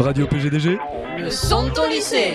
Radio PGDG, le son de ton lycée.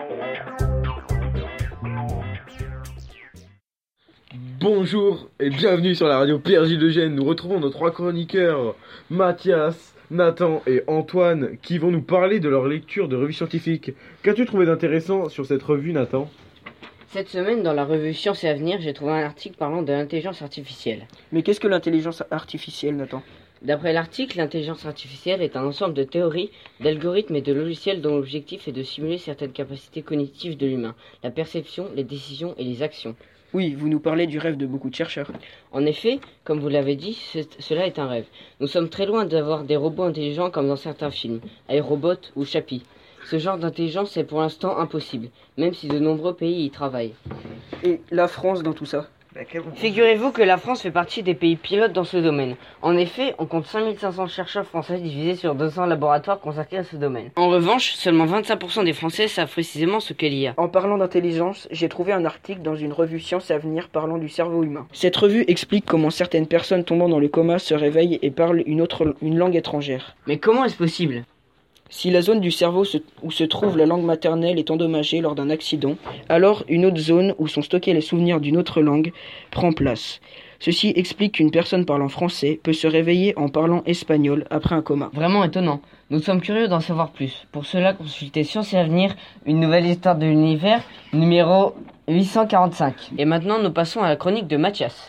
Bonjour et bienvenue sur la radio PRJ de Gênes. Nous retrouvons nos trois chroniqueurs, Mathias, Nathan et Antoine, qui vont nous parler de leur lecture de revue scientifique. Qu'as-tu trouvé d'intéressant sur cette revue, Nathan ? Cette semaine, dans la revue Science et Avenir, j'ai trouvé un article parlant de l'intelligence artificielle. Mais qu'est-ce que l'intelligence artificielle, Nathan ? D'après l'article, l'intelligence artificielle est un ensemble de théories, d'algorithmes et de logiciels dont l'objectif est de simuler certaines capacités cognitives de l'humain, la perception, les décisions et les actions. Oui, vous nous parlez du rêve de beaucoup de chercheurs. En effet, comme vous l'avez dit, cela est un rêve. Nous sommes très loin d'avoir des robots intelligents comme dans certains films, iRobot ou Chappie. Ce genre d'intelligence est pour l'instant impossible, même si de nombreux pays y travaillent. Et la France dans tout ça ? Figurez-vous que la France fait partie des pays pilotes dans ce domaine. En effet, on compte 5500 chercheurs français divisés sur 200 laboratoires consacrés à ce domaine. En revanche, seulement 25% des Français savent précisément ce qu'est l'IA. En parlant d'intelligence, j'ai trouvé un article dans une revue Science et Avenir parlant du cerveau humain. Cette revue explique comment certaines personnes tombant dans le coma se réveillent et parlent une langue étrangère. Mais comment est-ce possible ? Si la zone du cerveau où se trouve la langue maternelle est endommagée lors d'un accident, alors une autre zone où sont stockés les souvenirs d'une autre langue prend place. Ceci explique qu'une personne parlant français peut se réveiller en parlant espagnol après un coma. Vraiment étonnant. Nous sommes curieux d'en savoir plus. Pour cela, consultez Science et Avenir, une nouvelle histoire de l'univers, numéro 845. Et maintenant, nous passons à la chronique de Mathias.